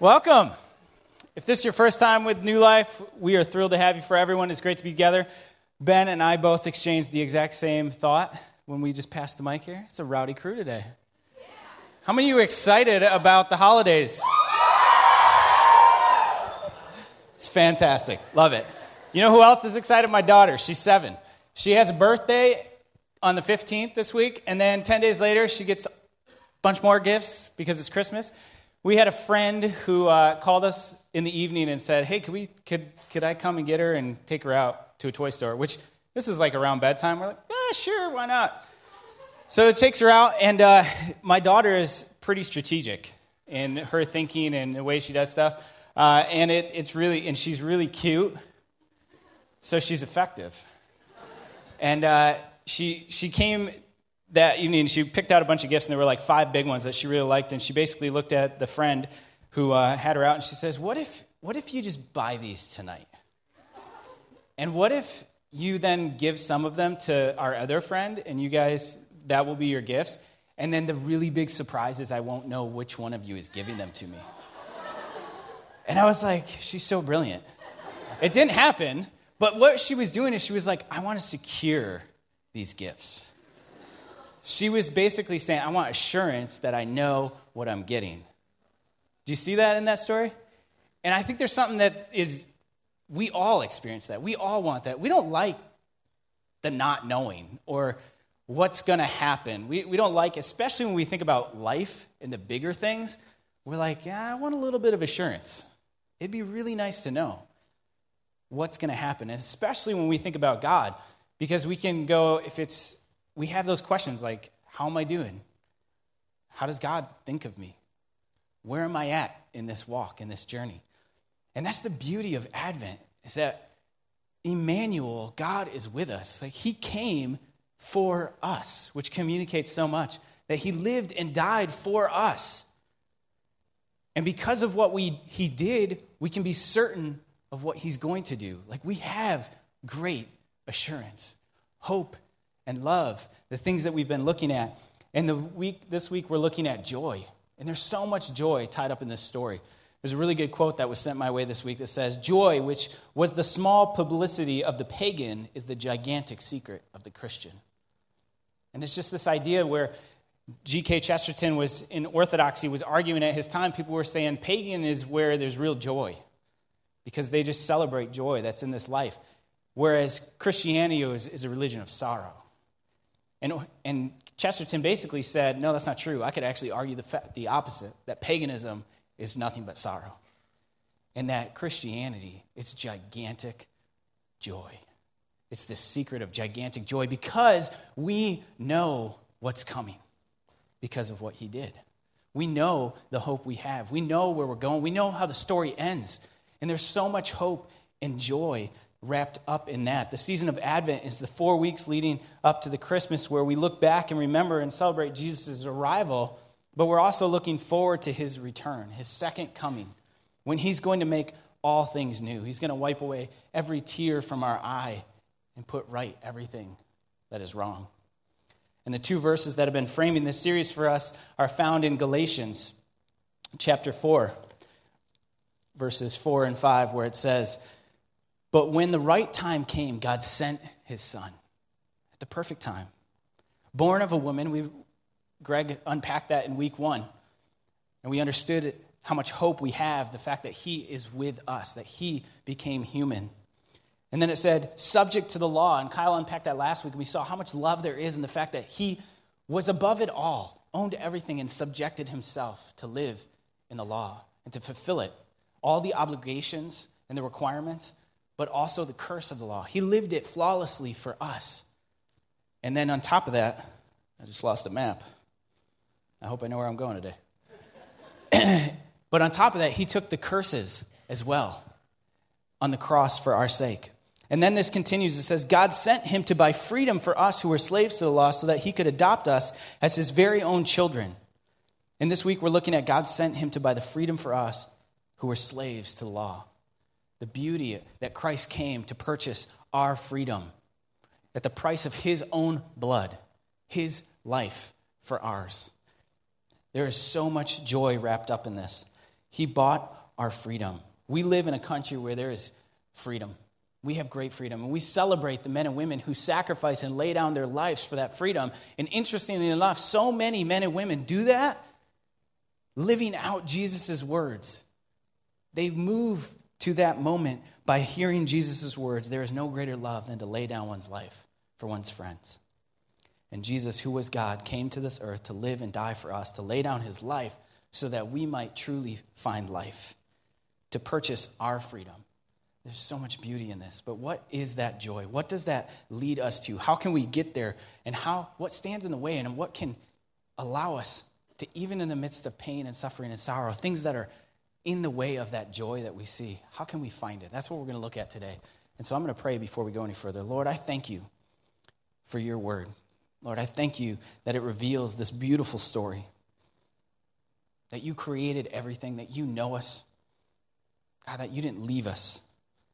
Welcome. If this is your first time with New Life, we are thrilled to have you. For everyone, it's great to be together. Ben and I both exchanged the exact same thought when we just passed the mic here. It's a rowdy crew today. How many of you are excited about the holidays? It's fantastic. Love it. You know who else is excited? My daughter. She's 7. She has a birthday on the 15th this week, and then 10 days later, she gets a bunch more gifts because it's Christmas. We had a friend who called us in the evening and said, hey, could I come and get her and take her out to a toy store? Which, this is like around bedtime. We're like, sure, why not? So it takes her out, and my daughter is pretty strategic in her thinking and the way she does stuff. And she's really cute, so she's effective. And she came that evening, she picked out a bunch of gifts, and there were like 5 big ones that she really liked, and she basically looked at the friend who had her out, and she says, what if you just buy these tonight? And what if you then give some of them to our other friend, and you guys, that will be your gifts, and then the really big surprise is I won't know which one of you is giving them to me. And I was like, she's so brilliant. It didn't happen, but what she was doing is she was like, I want to secure these gifts. She was basically saying, I want assurance that I know what I'm getting. Do you see that in that story? And I think there's something that is, we all experience that. We all want that. We don't like the not knowing or what's going to happen. We don't like, especially when we think about life and the bigger things, we're like, I want a little bit of assurance. It'd be really nice to know what's going to happen, and especially when we think about God, because we can go, we have those questions like, how am I doing? How does God think of me? Where am I at in this walk, in this journey? And that's the beauty of Advent, is that Emmanuel, God is with us. Like, he came for us, which communicates so much, that he lived and died for us. And because of what he did, we can be certain of what he's going to do. Like, we have great assurance, hope, and love, the things that we've been looking at. And this week we're looking at joy. And there's so much joy tied up in this story. There's a really good quote that was sent my way this week that says, joy, which was the small publicity of the pagan, is the gigantic secret of the Christian. And it's just this idea where G.K. Chesterton was in Orthodoxy, was arguing at his time. People were saying pagan is where there's real joy because they just celebrate joy that's in this life. Whereas Christianity is a religion of sorrow. And Chesterton basically said, no, that's not true. I could actually argue the opposite, that paganism is nothing but sorrow. And that Christianity, it's gigantic joy. It's the secret of gigantic joy because we know what's coming because of what he did. We know the hope we have. We know where we're going. We know how the story ends. And there's so much hope and joy wrapped up in that. The season of Advent is the 4 weeks leading up to the Christmas where we look back and remember and celebrate Jesus' arrival, but we're also looking forward to his return, his second coming, when he's going to make all things new. He's going to wipe away every tear from our eye and put right everything that is wrong. And the 2 verses that have been framing this series for us are found in Galatians chapter 4, verses 4 and 5, where it says, but when the right time came, God sent his son at the perfect time. Born of a woman, Greg unpacked that in week 1. And we understood how much hope we have, the fact that he is with us, that he became human. And then it said, subject to the law. And Kyle unpacked that last week. And we saw how much love there is in the fact that he was above it all, owned everything, and subjected himself to live in the law and to fulfill it. All the obligations and the requirements, but also the curse of the law. He lived it flawlessly for us. And then on top of that, I just lost a map. I hope I know where I'm going today. But on top of that, he took the curses as well on the cross for our sake. And then this continues. It says, God sent him to buy freedom for us who were slaves to the law so that he could adopt us as his very own children. And this week we're looking at God sent him to buy the freedom for us who were slaves to the law. The beauty that Christ came to purchase our freedom at the price of his own blood, his life for ours. There is so much joy wrapped up in this. He bought our freedom. We live in a country where there is freedom. We have great freedom, and we celebrate the men and women who sacrifice and lay down their lives for that freedom. And interestingly enough, so many men and women do that living out Jesus' words. They move to that moment by hearing Jesus' words. There is no greater love than to lay down one's life for one's friends. And Jesus, who was God, came to this earth to live and die for us, to lay down his life so that we might truly find life, to purchase our freedom. There's so much beauty in this, but what is that joy? What does that lead us to? How can we get there? And what stands in the way, and what can allow us to, even in the midst of pain and suffering and sorrow, things that are in the way of that joy that we see, how can we find it? That's what we're going to look at today. And so I'm going to pray before we go any further. Lord, I thank you for your word. Lord, I thank you that it reveals this beautiful story, that you created everything, that you know us, God, that you didn't leave us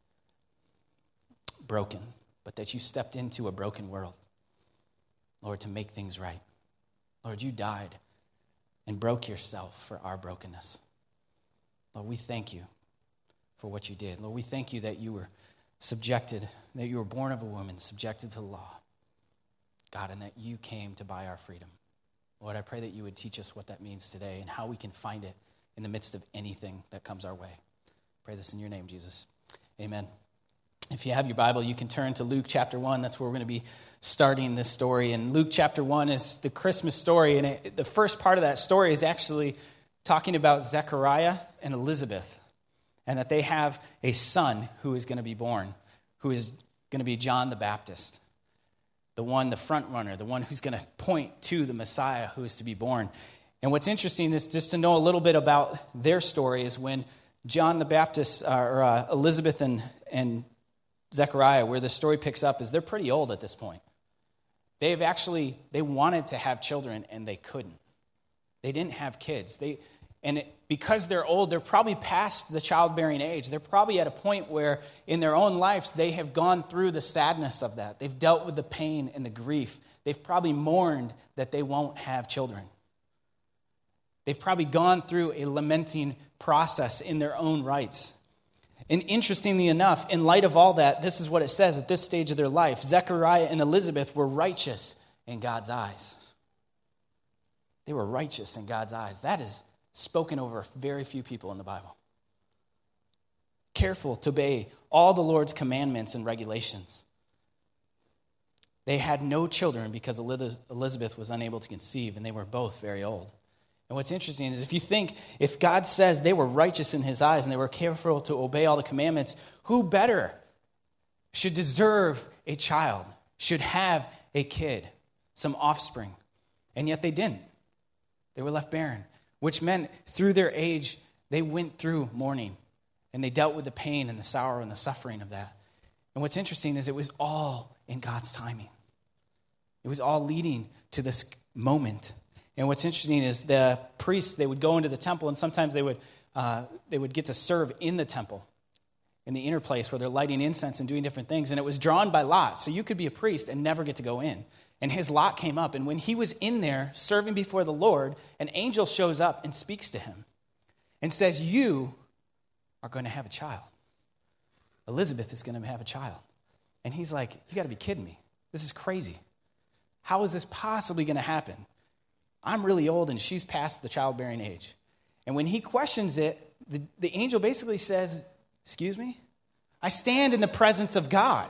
broken, but that you stepped into a broken world, Lord, to make things right. Lord, you died and broke yourself for our brokenness. Lord, we thank you for what you did. Lord, we thank you that you were subjected, that you were born of a woman, subjected to the law, God, and that you came to buy our freedom. Lord, I pray that you would teach us what that means today and how we can find it in the midst of anything that comes our way. Pray this in your name, Jesus. Amen. If you have your Bible, you can turn to Luke chapter 1. That's where we're going to be starting this story. And Luke chapter 1 is the Christmas story. And the first part of that story is actually talking about Zechariah and Elizabeth, and that they have a son who is going to be born, who is going to be John the Baptist, the front runner, the one who's going to point to the Messiah who is to be born. And what's interesting is just to know a little bit about their story is when John the Baptist, or Elizabeth and Zechariah, where the story picks up, is they're pretty old at this point. They wanted to have children, and they couldn't. They didn't have kids. Because they're old, they're probably past the childbearing age. They're probably at a point where in their own lives, they have gone through the sadness of that. They've dealt with the pain and the grief. They've probably mourned that they won't have children. They've probably gone through a lamenting process in their own rights. And interestingly enough, in light of all that, this is what it says at this stage of their life. Zechariah and Elizabeth were righteous in God's eyes. They were righteous in God's eyes. That is spoken over very few people in the Bible. Careful to obey all the Lord's commandments and regulations. They had no children because Elizabeth was unable to conceive, and they were both very old. And what's interesting is if God says they were righteous in his eyes and they were careful to obey all the commandments, who better should deserve a child, should have a kid, some offspring? And yet they didn't. They were left barren, which meant through their age, they went through mourning, and they dealt with the pain and the sorrow and the suffering of that. And what's interesting is it was all in God's timing. It was all leading to this moment. And what's interesting is the priests, they would go into the temple, and sometimes they would get to serve in the temple, in the inner place where they're lighting incense and doing different things. And it was drawn by lot, so you could be a priest and never get to go in. And his lot came up, and when he was in there serving before the Lord, an angel shows up and speaks to him and says, "You are going to have a child. Elizabeth is going to have a child." And he's like, "You got to be kidding me. This is crazy. How is this possibly going to happen? I'm really old, and she's past the childbearing age." And when he questions it, the angel basically says, "Excuse me? I stand in the presence of God.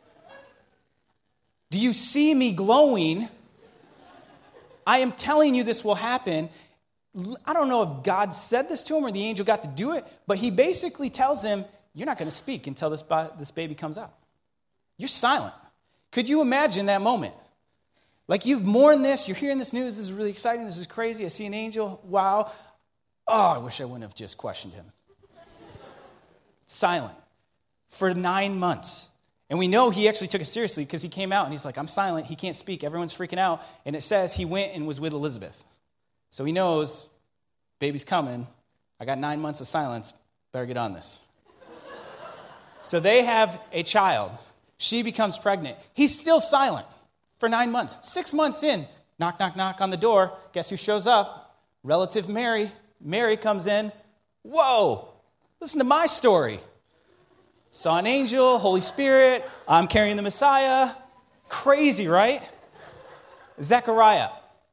Do you see me glowing? I am telling you this will happen." I don't know if God said this to him or the angel got to do it, but he basically tells him, "You're not going to speak until this baby comes out. You're silent." Could you imagine that moment? Like, you've mourned this, you're hearing this news, this is really exciting, this is crazy, I see an angel, wow. Oh, I wish I wouldn't have just questioned him. Silent for 9 months. And we know he actually took it seriously because he came out and he's like, "I'm silent, he can't speak, everyone's freaking out." And it says he went and was with Elizabeth. So he knows, baby's coming, I got 9 months of silence, better get on this. So they have a child. She becomes pregnant. He's still silent for 9 months. 6 months in, knock, knock, knock on the door. Guess who shows up? Relative Mary. Mary comes in. Whoa, listen to my story. Saw an angel, Holy Spirit, I'm carrying the Messiah. Crazy, right? Zechariah.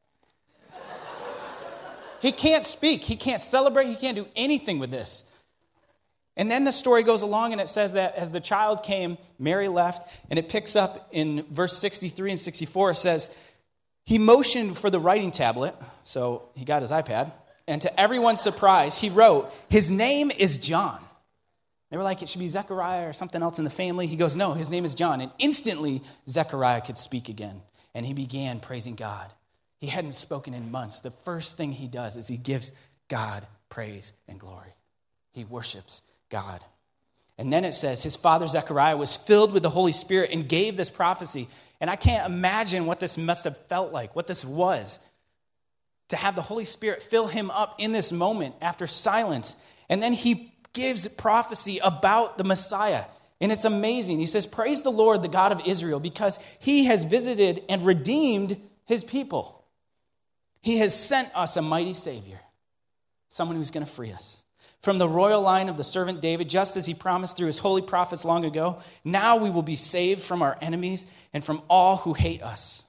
He can't speak, he can't celebrate, he can't do anything with this. And then the story goes along and it says that as the child came, Mary left, and it picks up in verse 63 and 64. It says, he motioned for the writing tablet, so he got his iPad, and to everyone's surprise, he wrote, his name is John. They were like, it should be Zechariah or something else in the family. He goes, no, his name is John. And instantly, Zechariah could speak again, and he began praising God. He hadn't spoken in months. The first thing he does is he gives God praise and glory. He worships God. And then it says his father Zechariah was filled with the Holy Spirit and gave this prophecy. And I can't imagine what this must have felt like, what this was, to have the Holy Spirit fill him up in this moment after silence. And then he gives prophecy about the Messiah. And it's amazing. He says, praise the Lord, the God of Israel, because he has visited and redeemed his people. He has sent us a mighty Savior, someone who's going to free us from the royal line of the servant David, just as he promised through his holy prophets long ago. Now we will be saved from our enemies and from all who hate us.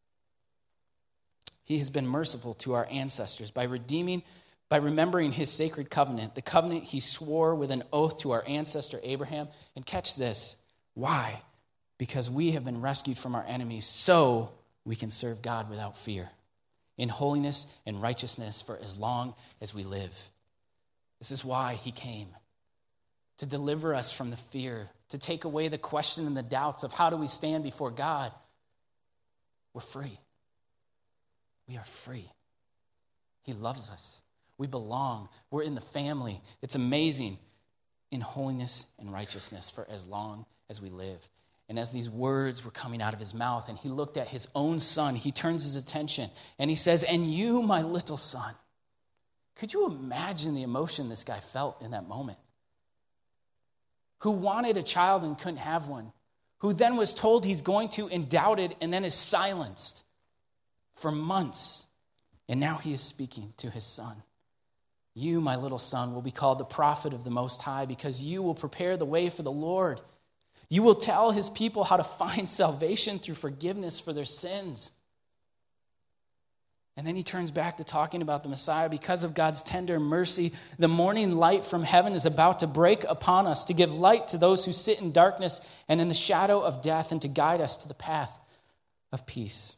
He has been merciful to our ancestors by remembering his sacred covenant, the covenant he swore with an oath to our ancestor Abraham. And catch this. Why? Because we have been rescued from our enemies so we can serve God without fear, in holiness and righteousness for as long as we live. This is why he came, to deliver us from the fear, to take away the question and the doubts of how do we stand before God. We're free. We are free. He loves us. We belong. We're in the family. It's amazing. In holiness and righteousness for as long as we live. And as these words were coming out of his mouth and he looked at his own son, he turns his attention and he says, and you, my little son. Could you imagine the emotion this guy felt in that moment? Who wanted a child and couldn't have one. Who then was told he's going to and doubted and then is silenced for months. And now he is speaking to his son. You, my little son, will be called the prophet of the Most High because you will prepare the way for the Lord. You will tell his people how to find salvation through forgiveness for their sins. And then he turns back to talking about the Messiah. Because of God's tender mercy, the morning light from heaven is about to break upon us to give light to those who sit in darkness and in the shadow of death and to guide us to the path of peace.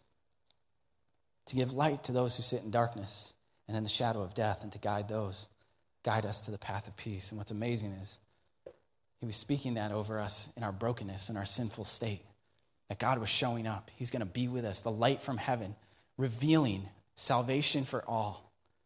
To give light to those who sit in darkness and in the shadow of death and to guide us to the path of peace. And what's amazing is he was speaking that over us in our brokenness and our sinful state. That God was showing up. He's going to be with us, the light from heaven, revealing salvation for all,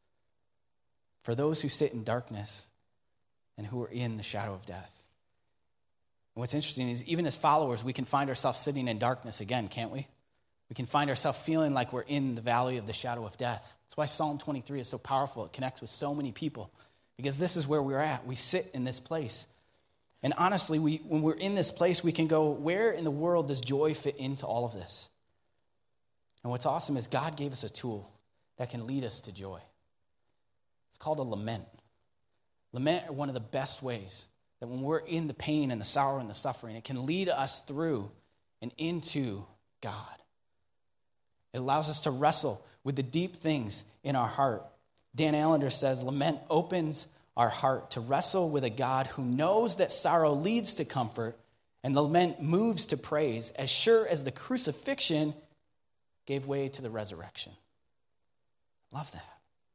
for those who sit in darkness and who are in the shadow of death. And what's interesting is even as followers, we can find ourselves sitting in darkness again, can't we? We can find ourselves feeling like we're in the valley of the shadow of death. That's why Psalm 23 is so powerful. It connects with so many people because this is where we're at. We sit in this place. And honestly, when we're in this place, we can go, where in the world does joy fit into all of this? And what's awesome is God gave us a tool that can lead us to joy. It's called a lament. Lament are one of the best ways that when we're in the pain and the sorrow and the suffering, it can lead us through and into God. It allows us to wrestle with the deep things in our heart. Dan Allender says, lament opens our heart to wrestle with a God who knows that sorrow leads to comfort, and lament moves to praise, as sure as the crucifixion gave way to the resurrection. Love that.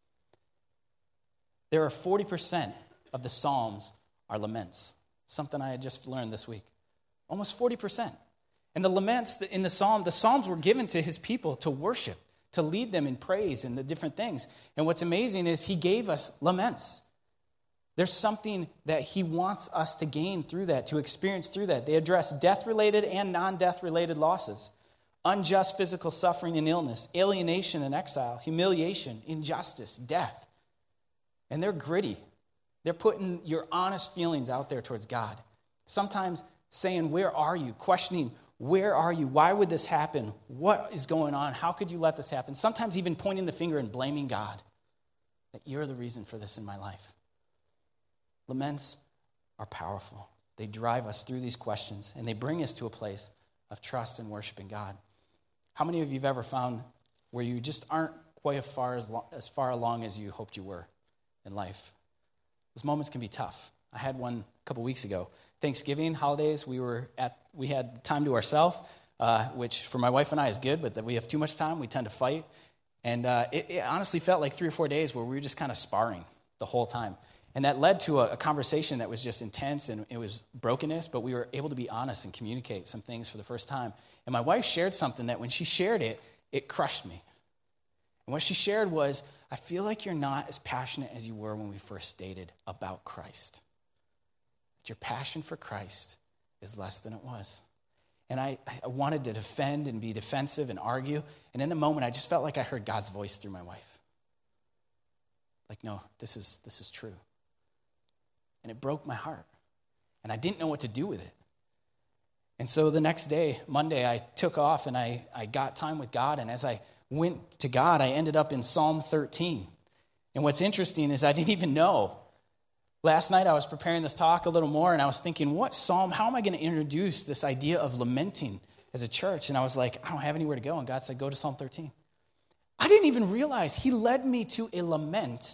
There are 40% of the Psalms are laments. Something I had just learned this week. Almost 40%. And the laments in the Psalms were given to his people to worship, to lead them in praise and the different things. And what's amazing is he gave us laments. There's something that he wants us to gain through that, to experience through that. They address death-related and non-death-related losses, unjust physical suffering and illness, alienation and exile, humiliation, injustice, death. And they're gritty. They're putting your honest feelings out there towards God. Sometimes saying, where are you? Questioning, where are you? Why would this happen? What is going on? How could you let this happen? Sometimes even pointing the finger and blaming God that you're the reason for this in my life. Laments are powerful. They drive us through these questions, and they bring us to a place of trust and worship in God. How many of you have ever found where you just aren't quite as far along as you hoped you were in life? Those moments can be tough. I had one a couple weeks ago. Thanksgiving, holidays, we had time to ourselves, which for my wife and I is good, but that we have too much time, we tend to fight. And it honestly felt like 3 or 4 days where we were just kind of sparring the whole time. And that led to a conversation that was just intense, and it was brokenness, but we were able to be honest and communicate some things for the first time. And my wife shared something that when she shared it, it crushed me. And what she shared was, I feel like you're not as passionate as you were when we first dated about Christ. That your passion for Christ is less than it was. And I wanted to defend and be defensive and argue. And in the moment, I just felt like I heard God's voice through my wife. Like, no, this is true. And it broke my heart. And I didn't know what to do with it. And so the next day, Monday, I took off and I got time with God. And as I went to God, I ended up in Psalm 13. And what's interesting is I didn't even know. Last night I was preparing this talk a little more, and I was thinking, what psalm, how am I going to introduce this idea of lamenting as a church? And I was like, I don't have anywhere to go. And God said, go to Psalm 13. I didn't even realize he led me to a lament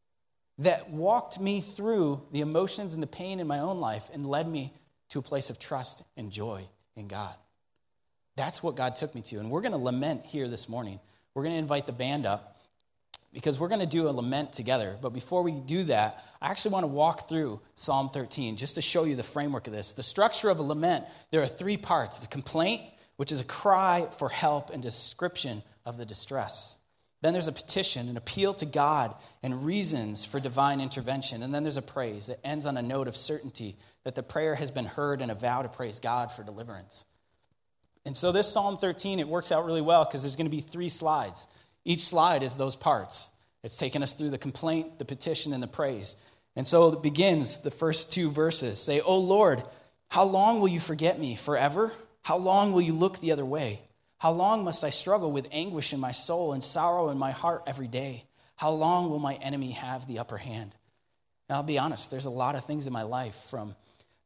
that walked me through the emotions and the pain in my own life and led me to a place of trust and joy in God. That's what God took me to. And we're going to lament here this morning. We're going to invite the band up because we're going to do a lament together. But before we do that, I actually want to walk through Psalm 13 just to show you the framework of this. The structure of a lament, there are 3 parts. The complaint, which is a cry for help and description of the distress. Then there's a petition, an appeal to God, and reasons for divine intervention. And then there's a praise. It ends on a note of certainty that the prayer has been heard and a vow to praise God for deliverance. And so this Psalm 13, it works out really well because there's going to be 3 slides. Each slide is those parts. It's taken us through the complaint, the petition, and the praise. And so it begins, the first 2 verses say, O Lord, how long will you forget me? Forever? How long will you look the other way? How long must I struggle with anguish in my soul and sorrow in my heart every day? How long will my enemy have the upper hand? Now, I'll be honest, there's a lot of things in my life, from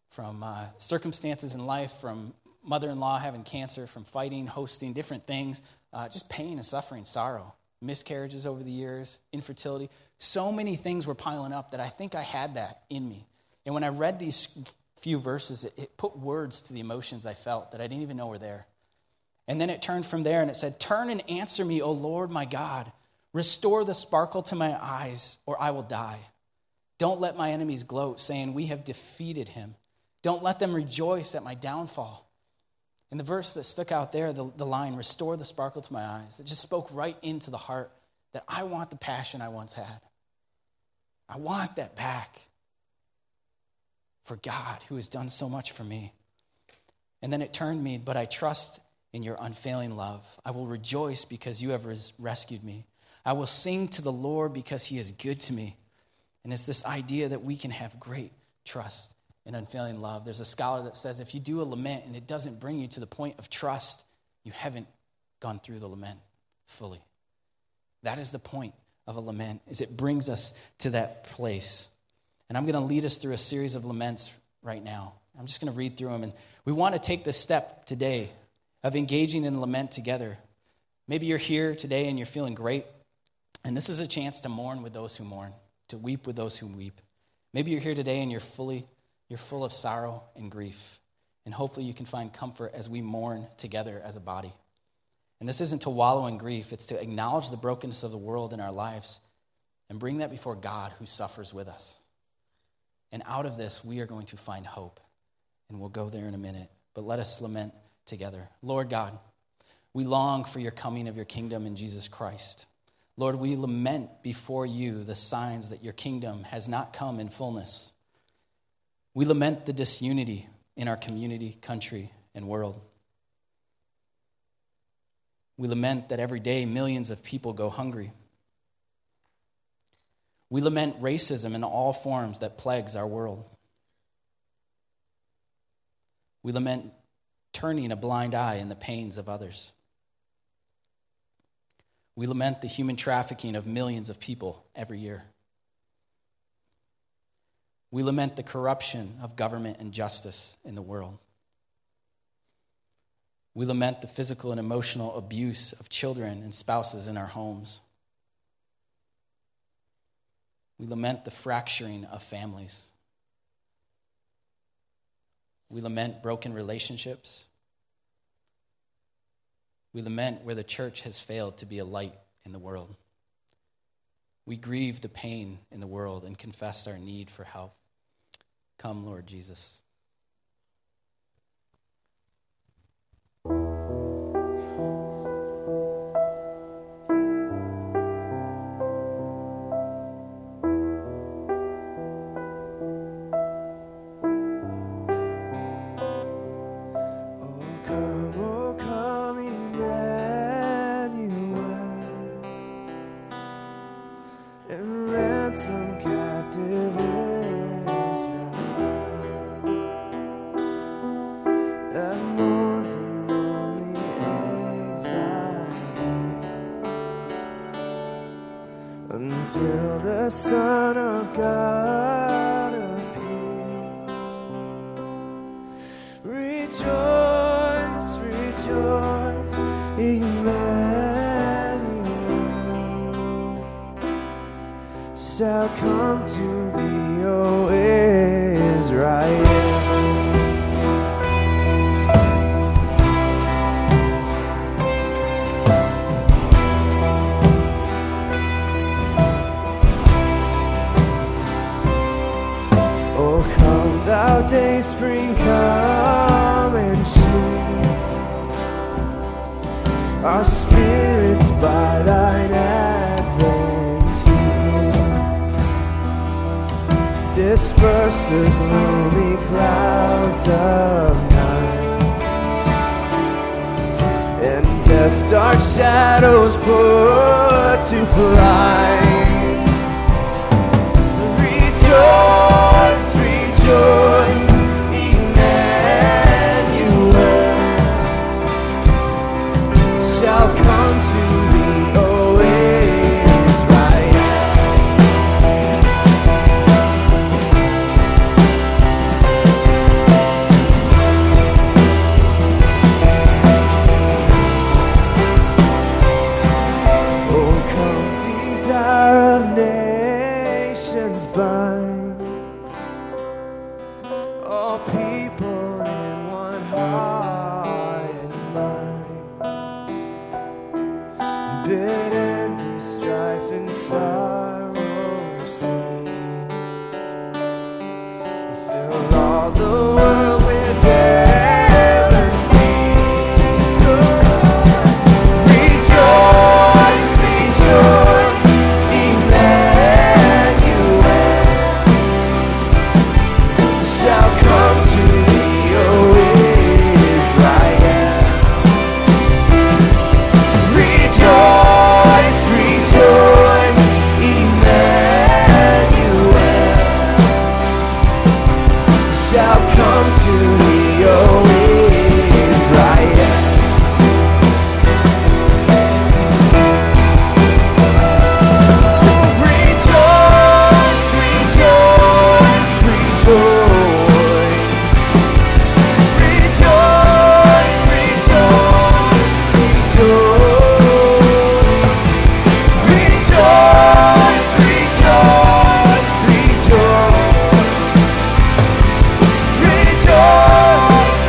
circumstances in life, from mother-in-law having cancer, from fighting, hosting, different things, just pain and suffering, sorrow, miscarriages over the years, infertility. So many things were piling up that I think I had that in me. And when I read these few verses, it put words to the emotions I felt that I didn't even know were there. And then it turned from there and it said, turn and answer me, O Lord my God. Restore the sparkle to my eyes, or I will die. Don't let my enemies gloat, saying, we have defeated him. Don't let them rejoice at my downfall. And the verse that stuck out there, the line, restore the sparkle to my eyes, it just spoke right into the heart that I want the passion I once had. I want that back for God who has done so much for me. And then it turned me, but I trust in your unfailing love. I will rejoice because you have rescued me. I will sing to the Lord because he is good to me. And it's this idea that we can have great trust and unfailing love. There's a scholar that says if you do a lament and it doesn't bring you to the point of trust, you haven't gone through the lament fully. That is the point of a lament, is it brings us to that place. And I'm going to lead us through a series of laments right now. I'm just going to read through them. And we want to take this step today of engaging in lament together. Maybe you're here today and you're feeling great, and this is a chance to mourn with those who mourn, to weep with those who weep. Maybe you're here today and you're full of sorrow and grief, and hopefully you can find comfort as we mourn together as a body. And this isn't to wallow in grief, it's to acknowledge the brokenness of the world in our lives and bring that before God who suffers with us. And out of this, we are going to find hope, and we'll go there in a minute, but let us lament together. Lord God, we long for your coming of your kingdom in Jesus Christ. Lord, we lament before you the signs that your kingdom has not come in fullness. We lament the disunity in our community, country, and world. We lament that every day millions of people go hungry. We lament racism in all forms that plagues our world. We lament turning a blind eye in the pains of others. We lament the human trafficking of millions of people every year. We lament the corruption of government and justice in the world. We lament the physical and emotional abuse of children and spouses in our homes. We lament the fracturing of families. We lament broken relationships. We lament where the church has failed to be a light in the world. We grieve the pain in the world and confess our need for help. Come, Lord Jesus. Until the Son of God appears. Rejoice, rejoice, Emmanuel shall come to thee, O Israel. Thou day spring, come and cheer our spirits by thine advent here. Disperse the gloomy clouds of night, and death's dark shadows put to flight. Rejoice, rejoice, Emmanuel shall come to thee, O Israel. Oh, come, desire of nations, bind all people in one heart and mind. Bid envy, strife, and sorrow cease. Fill all the world with heaven's peace. So rejoice, rejoice, Emmanuel shall come to thee, O Israel. Rejoice, rejoice, Emmanuel shall come to thee, O Israel. Rejoice, rejoice, rejoice. Rejoice, rejoice, rejoice. Rejoice, rejoice, rejoice.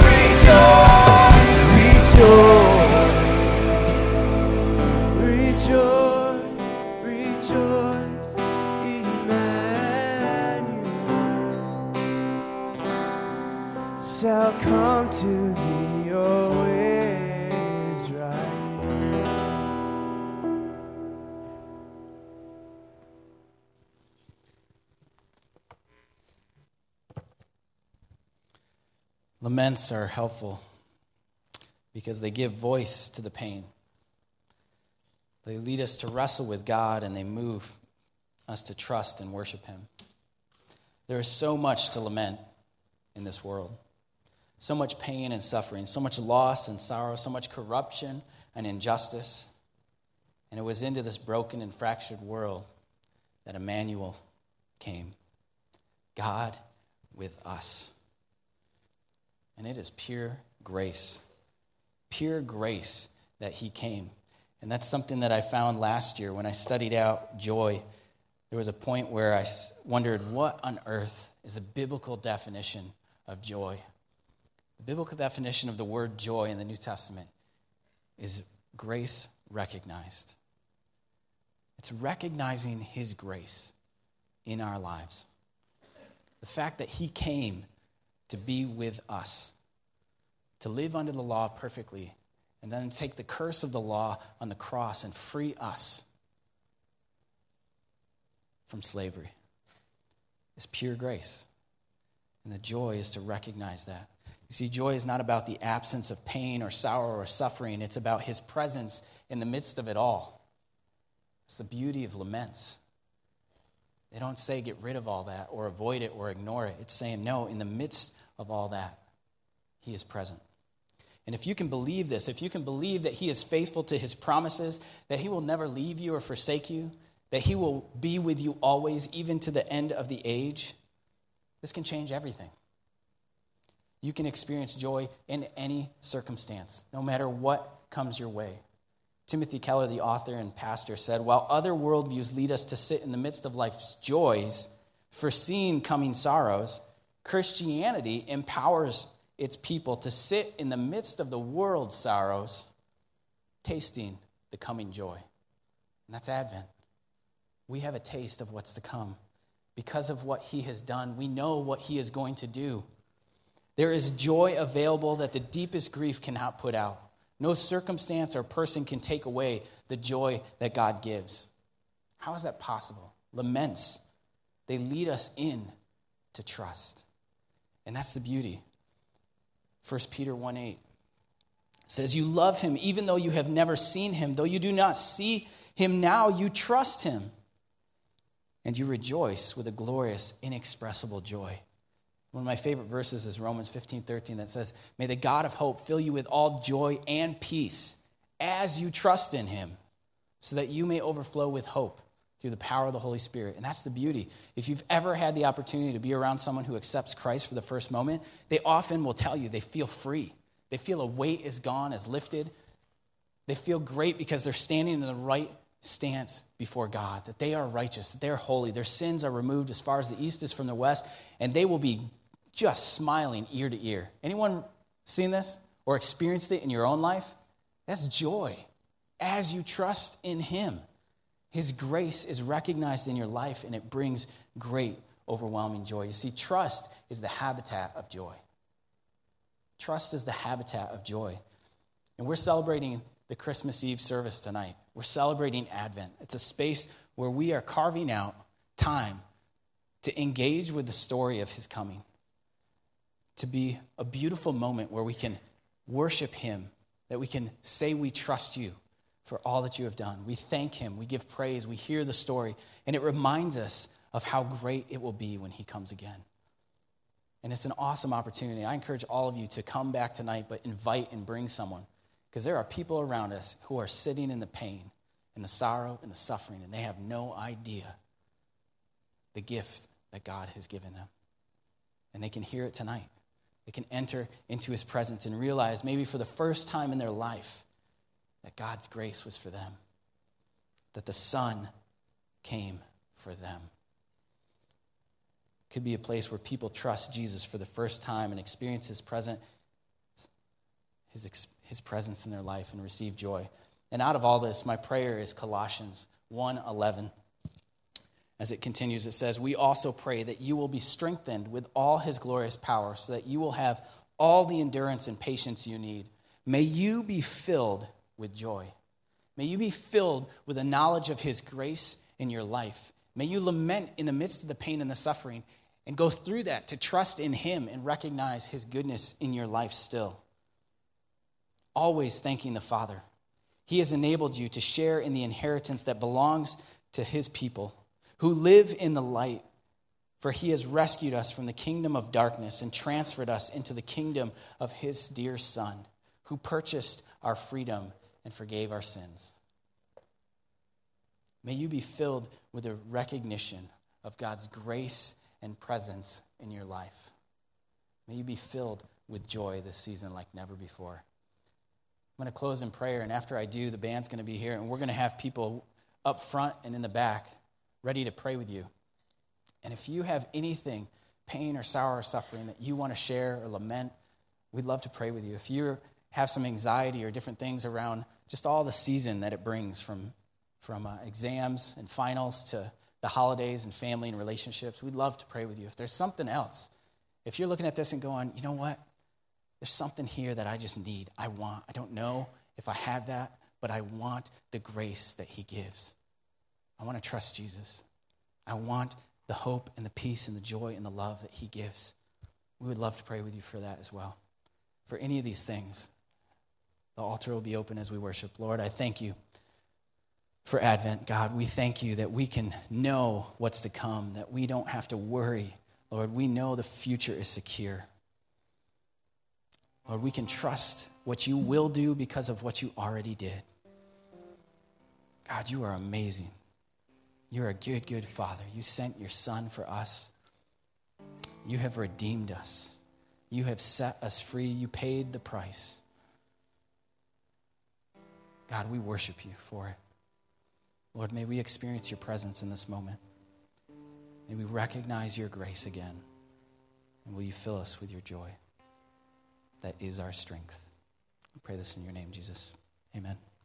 Rejoice, rejoice, rejoice. Emmanuel shall come to thee, O Israel. Laments are helpful because they give voice to the pain. They lead us to wrestle with God, and they move us to trust and worship Him. There is so much to lament in this world. So much pain and suffering, so much loss and sorrow, so much corruption and injustice. And it was into this broken and fractured world that Emmanuel came. God with us. And it is pure grace that he came. And that's something that I found last year when I studied out joy. There was a point where I wondered, what on earth is the biblical definition of joy? The biblical definition of the word joy in the New Testament is grace recognized. It's recognizing his grace in our lives. The fact that he came to be with us, to live under the law perfectly, and then take the curse of the law on the cross and free us from slavery. It's pure grace. And the joy is to recognize that. You see, joy is not about the absence of pain or sorrow or suffering. It's about his presence in the midst of it all. It's the beauty of laments. They don't say get rid of all that or avoid it or ignore it. It's saying, no, in the midst of all that, he is present. And if you can believe this, if you can believe that he is faithful to his promises, that he will never leave you or forsake you, that he will be with you always, even to the end of the age, this can change everything. You can experience joy in any circumstance, no matter what comes your way. Timothy Keller, the author and pastor, said, while other worldviews lead us to sit in the midst of life's joys, foreseeing coming sorrows, Christianity empowers its people to sit in the midst of the world's sorrows, tasting the coming joy. And that's Advent. We have a taste of what's to come. Because of what he has done, we know what he is going to do. There is joy available that the deepest grief cannot put out. No circumstance or person can take away the joy that God gives. How is that possible? Laments, they lead us in to trust. And that's the beauty. 1 Peter 1:8 says, you love him even though you have never seen him. Though you do not see him now, you trust him. And you rejoice with a glorious, inexpressible joy. One of my favorite verses is Romans 15:13 that says, may the God of hope fill you with all joy and peace as you trust in him, so that you may overflow with hope through the power of the Holy Spirit. And that's the beauty. If you've ever had the opportunity to be around someone who accepts Christ for the first moment, they often will tell you they feel free. They feel a weight is gone, is lifted. They feel great because they're standing in the right stance before God, that they are righteous, that they are holy. Their sins are removed as far as the east is from the west, and they will be just smiling ear to ear. Anyone seen this or experienced it in your own life? That's joy as you trust in him. His grace is recognized in your life, and it brings great, overwhelming joy. You see, trust is the habitat of joy. Trust is the habitat of joy. And we're celebrating the Christmas Eve service tonight. We're celebrating Advent. It's a space where we are carving out time to engage with the story of his coming, to be a beautiful moment where we can worship him, that we can say we trust you for all that you have done. We thank him, we give praise, we hear the story, and it reminds us of how great it will be when he comes again. And it's an awesome opportunity. I encourage all of you to come back tonight, but invite and bring someone, because there are people around us who are sitting in the pain and the sorrow and the suffering, and they have no idea the gift that God has given them. And they can hear it tonight. They can enter into his presence and realize maybe for the first time in their life that God's grace was for them, that the Son came for them. It could be a place where people trust Jesus for the first time and experience his presence in their life and receive joy. And out of all this, my prayer is Colossians 1:11. As it continues, it says, we also pray that you will be strengthened with all his glorious power, so that you will have all the endurance and patience you need. May you be filled with joy. May you be filled with a knowledge of his grace in your life. May you lament in the midst of the pain and the suffering and go through that to trust in him and recognize his goodness in your life still. Always thanking the Father. He has enabled you to share in the inheritance that belongs to his people who live in the light, for he has rescued us from the kingdom of darkness and transferred us into the kingdom of his dear Son, who purchased our freedom and forgave our sins. May you be filled with a recognition of God's grace and presence in your life. May you be filled with joy this season like never before. I'm going to close in prayer, and after I do, the band's going to be here, and we're going to have people up front and in the back ready to pray with you. And if you have anything, pain or sorrow or suffering that you want to share or lament, we'd love to pray with you. If you have some anxiety or different things around just all the season that it brings from exams and finals to the holidays and family and relationships, we'd love to pray with you. If there's something else, if you're looking at this and going, you know what? There's something here that I just need. I don't know if I have that, but I want the grace that he gives. I want to trust Jesus. I want the hope and the peace and the joy and the love that he gives. We would love to pray with you for that as well. For any of these things, the altar will be open as we worship. Lord, I thank you for Advent. God, we thank you that we can know what's to come, that we don't have to worry. Lord, we know the future is secure. Lord, we can trust what you will do because of what you already did. God, you are amazing. You're a good, good Father. You sent your Son for us. You have redeemed us. You have set us free. You paid the price. God, we worship you for it. Lord, may we experience your presence in this moment. May we recognize your grace again. And will you fill us with your joy? That is our strength. We pray this in your name, Jesus. Amen.